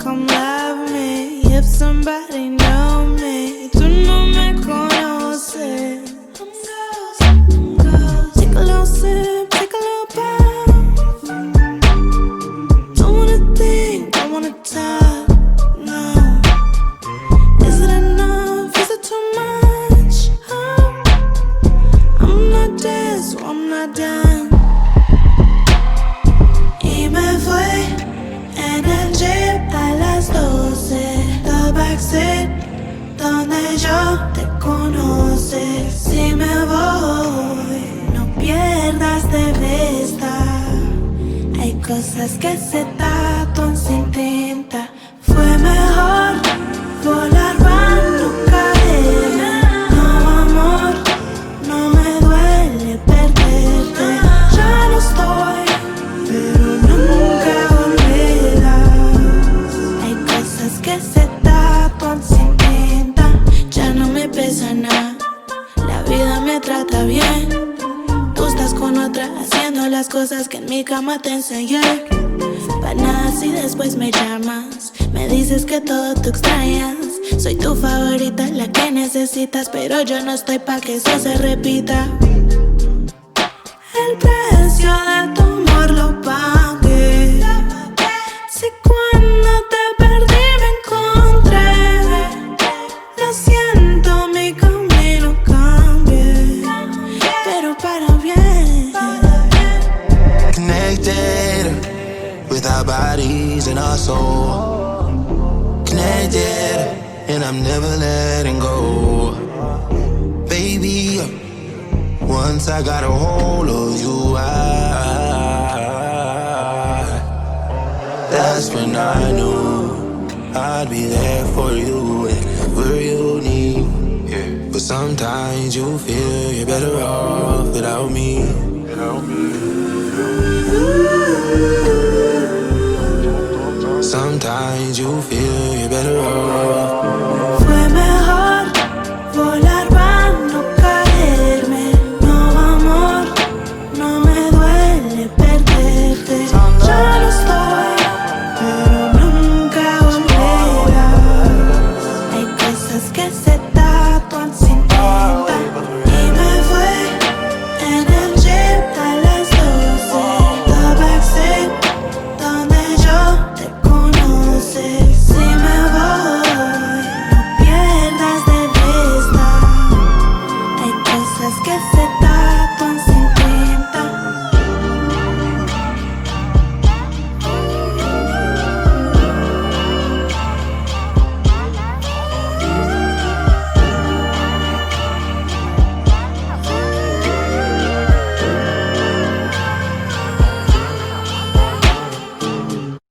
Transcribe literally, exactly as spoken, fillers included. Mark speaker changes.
Speaker 1: come love me. If somebody know me, tú no me conoces. Take a little sip, take a little puff. Don't wanna think, don't wanna talk, no. Is it enough, is it too much? Oh, I'm not dead, so I'm not done. Y me fui en el jeep a las doce, the backseat, donde yo te conoces. Si me voy, no pierdas de vista. Hay cosas que se tatuan sin tinta. Fue mejor volar bajo cadena. No, amor, no me duele perderte. Ya no estoy, pero nunca volverás. Hay cosas que se tatuan sin tinta. Ya no me pesa nada, la vida me trata bien. Tú estás con otra haciendo las cosas que en mi cama te enseñé. Pa' nada si después me llamas, me dices que todo tú extrañas. Soy tu favorita, la que necesitas, pero yo no estoy pa' que eso se repita. El precio de tu amor lo pagué. Si cuando te perdí me encontré, lo siento, mi camino cambié, pero para bien.
Speaker 2: Connected with our bodies and our soul. Connected, and I'm never letting go. Baby, once I got a hold of you, I, that's when I knew I'd be there for you whenever you need. Yeah. But sometimes you feel you're better off without me. Without me.